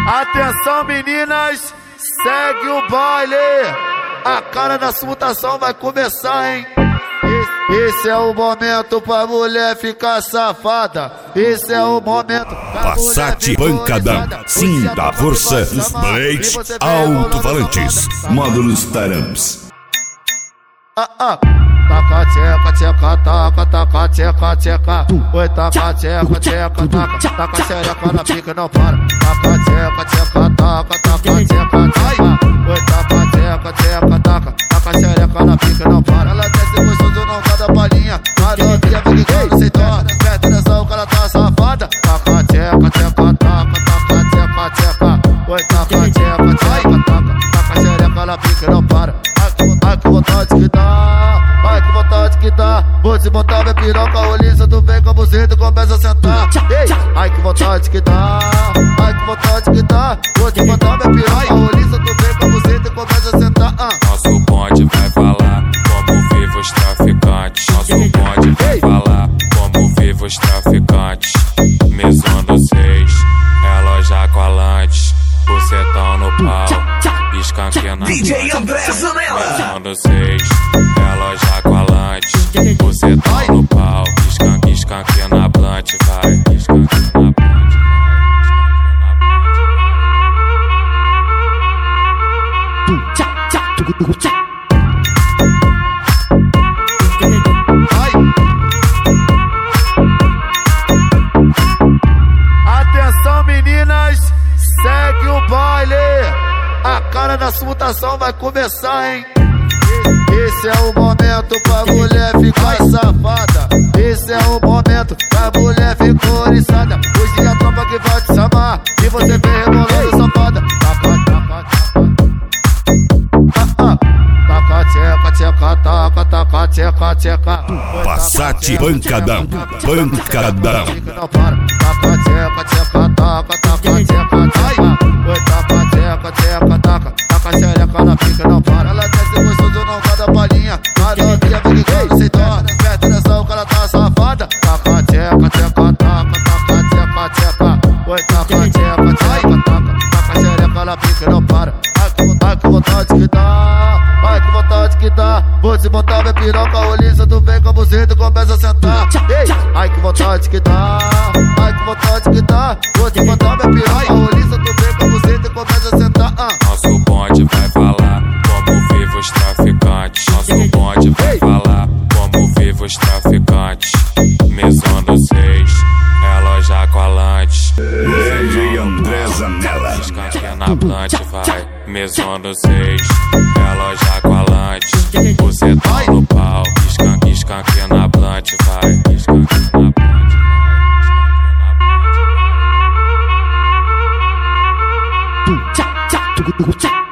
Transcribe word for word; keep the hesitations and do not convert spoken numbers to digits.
Atenção meninas, segue o baile. A cara da mutação vai começar, hein? Esse é o momento pra mulher ficar safada. Esse é o momento pra Passat Pancadão, sinta a força dos blades alto-falantes. Módulos Taramps. Ah, ah. Taca, tcheca, tcheca, taca, taca, tcheca, tcheca. Oi, taca, tcheca, tcheca, taca, taca, xereca na pica, não para. Taca, tcheca, tcheca, taca, taca, tcheca, tcheca. Oi, taca, tcheca, tcheca, taca, taca, xereca na pica, não para. Ela desce gostoso, não cada palhinha. A novinha vem gritando sem dó. Presta atenção que ela tá safada. Taca, tcheca, tcheca, taca, taca, tcheca, tcheca. Oi, taca, tcheca, tcheca, taca, taca, xereca na pica, não para. Ai, que vontade que dá. Ai, que vontade que dá. Vou desmontar minha piroca, olisa, tu vem com a buzeta e começa a sentar. Ei, ai, que vontade que dá. Ai, que vontade que dá. Vou desmontar minha piroca, olisa, tu vem com a buzeta e começa a sentar. Ah. Nosso bonde vai falar como vive os traficantes. Nosso bonde vai falar como vive os traficantes. Mesando seis, relógio colante, bucetão no pau, escanqueando D J André Zanella. Mesando seis, relógio colante, bucetão no pau, escanque, escanque na blunt, vai, escanque na blunt, vai, escanque na Atenção meninas, segue o baile. A cara da mutação vai começar, hein? Esse é o momento pra mulher ficar safada. Esse é o momento pra mulher ficar oriçada. Hoje é a tropa que vai te chamar e você vem rebolando safada. Taca, taca, taca. Ah, ah. Taca, tcheca, tcheca, taca, taca, tcheca, tcheca. Passat Pancadão, Pancadão. Não para. Taca, tcheca, tcheca, taca, taca, tcheca, tcheca. Oi, taca, tcheca, tcheca, taca, taca, xereca na pica, não para. Ela desce gostoso, não cada palhinha. A novinha vem gritando sem dó. Presta atenção que ela tá safada. Taca, tcheca, tcheca, taca, taca, tcheca, tcheca. Oi, taca, tcheca, tcheca, taca, taca, xereca na pica, não para. Ai, que vontade, que vontade que dá. Ai, que vontade que dá. Vou desmontar minha piroca, olisa, tu vem com a buzeta e começa a sentar. Ei, ai, que vontade que dá. Ai, que vontade que dá. Vou desmontar minha piroca, olisa, tu vem com a buzeta e começa a sentar. Ah. Nosso bonde vai falar como vive os traficantes. Nosso bonde vai falar como vive os traficantes. Mesando seis, relógio colante, D J André Zanella. escanque na blunt, vai. Mesando seis, relógio colante, bucetão no pau, escanque, escanque na blunt, vai. Escanque na blunt, vai. Escanque na blunt, vai.